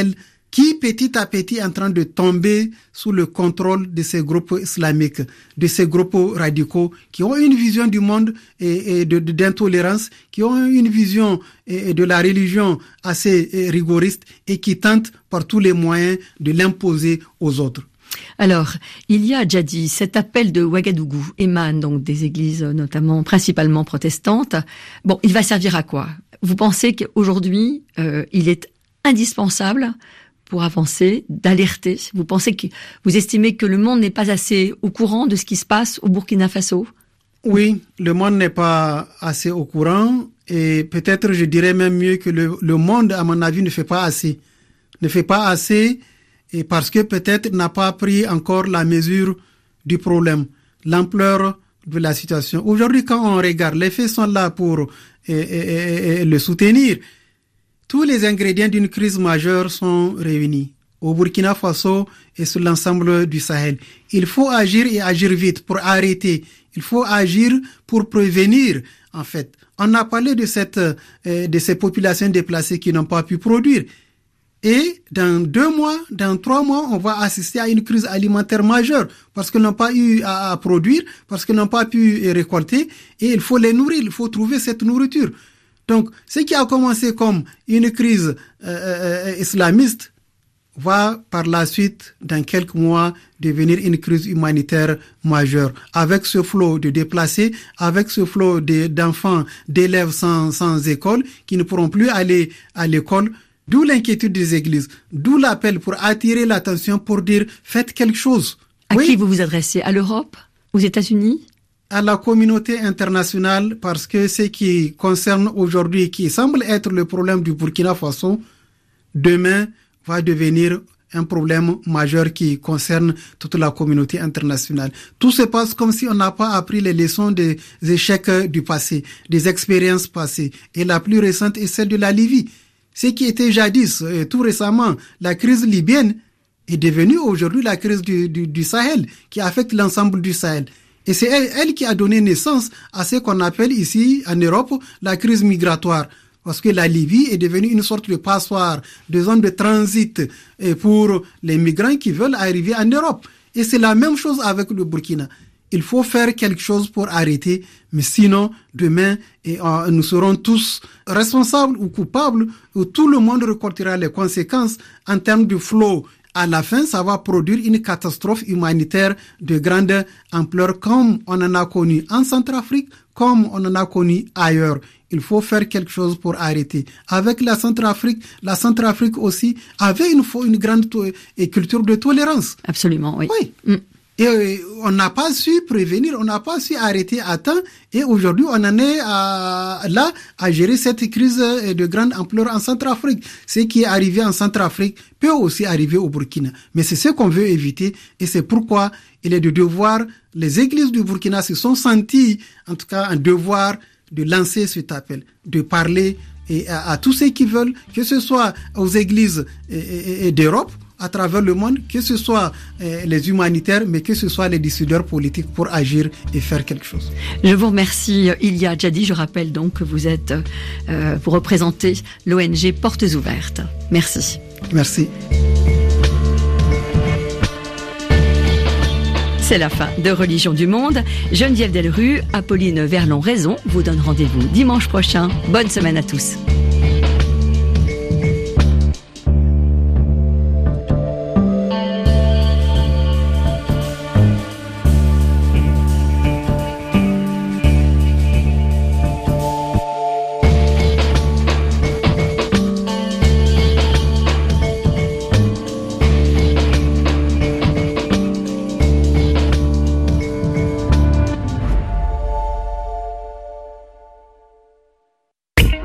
qui petit à petit est en train de tomber sous le contrôle de ces groupes islamiques, de ces groupes radicaux qui ont une vision du monde et, et de, de, d'intolérance, qui ont une vision et, et de la religion assez et, rigoriste et qui tentent par tous les moyens de l'imposer aux autres. Alors, il y a déjà dit, cet appel de Ouagadougou émane donc des églises notamment, principalement protestantes. Bon, il va servir à quoi? Vous pensez qu'aujourd'hui, euh, il est indispensable pour avancer, d'alerter? Vous pensez que, vous estimez que le monde n'est pas assez au courant de ce qui se passe au Burkina Faso? Oui, le monde n'est pas assez au courant et peut-être je dirais même mieux que le, le monde, à mon avis, ne fait pas assez. Ne fait pas assez et parce que peut-être n'a pas pris encore la mesure du problème, l'ampleur de la situation. Aujourd'hui, quand on regarde, les faits sont là pour et, et, et, le soutenir. Tous les ingrédients d'une crise majeure sont réunis au Burkina Faso et sur l'ensemble du Sahel. Il faut agir et agir vite pour arrêter. Il faut agir pour prévenir, en fait. On a parlé de cette, euh, de ces populations déplacées qui n'ont pas pu produire. Et dans deux mois, dans trois mois, on va assister à une crise alimentaire majeure parce qu'ils n'ont pas eu à, à produire, parce qu'ils n'ont pas pu récolter et il faut les nourrir, il faut trouver cette nourriture. Donc, ce qui a commencé comme une crise euh, euh, islamiste va par la suite, dans quelques mois, devenir une crise humanitaire majeure. Avec ce flot de déplacés, avec ce flot de, d'enfants, d'élèves sans, sans école, qui ne pourront plus aller à l'école, d'où l'inquiétude des églises, d'où l'appel pour attirer l'attention, pour dire faites quelque chose. À oui. Qui vous vous adressez? À l'Europe? Aux États-Unis? À la communauté internationale, parce que ce qui concerne aujourd'hui, qui semble être le problème du Burkina Faso, demain va devenir un problème majeur qui concerne toute la communauté internationale. Tout se passe comme si on n'a pas appris les leçons des échecs du passé, des expériences passées. Et la plus récente est celle de la Libye. Ce qui était jadis, tout récemment, la crise libyenne est devenue aujourd'hui la crise du, du, du Sahel, qui affecte l'ensemble du Sahel. Et c'est elle, elle qui a donné naissance à ce qu'on appelle ici, en Europe, la crise migratoire. Parce que la Libye est devenue une sorte de passoire, de zone de transit pour les migrants qui veulent arriver en Europe. Et c'est la même chose avec le Burkina. Il faut faire quelque chose pour arrêter, mais sinon, demain, et, euh, nous serons tous responsables ou coupables, ou tout le monde récoltera les conséquences en termes de flot. À la fin, ça va produire une catastrophe humanitaire de grande ampleur, comme on en a connu en Centrafrique, comme on en a connu ailleurs. Il faut faire quelque chose pour arrêter. Avec la Centrafrique, la Centrafrique aussi avait une, une grande to- et culture de tolérance. Absolument, oui. Oui. Mm. Et euh, on n'a pas su prévenir, on n'a pas su arrêter à temps. Et aujourd'hui, on en est à, là à gérer cette crise de grande ampleur en Centrafrique. Ce qui est arrivé en Centrafrique peut aussi arriver au Burkina. Mais c'est ce qu'on veut éviter. Et c'est pourquoi il est de devoir, les églises du Burkina se sont senties, en tout cas, un devoir de lancer cet appel, de parler et à, à tous ceux qui veulent, que ce soit aux églises et, et, et d'Europe, à travers le monde, que ce soit euh, les humanitaires, mais que ce soit les décideurs politiques pour agir et faire quelque chose. Je vous remercie, Ilia Djadi. Je rappelle donc que vous êtes, euh, vous représentez l'O N G Portes Ouvertes. Merci. Merci. C'est la fin de Religion du Monde. Geneviève Delrue, Apolline Verlon-Raison vous donne rendez-vous dimanche prochain. Bonne semaine à tous.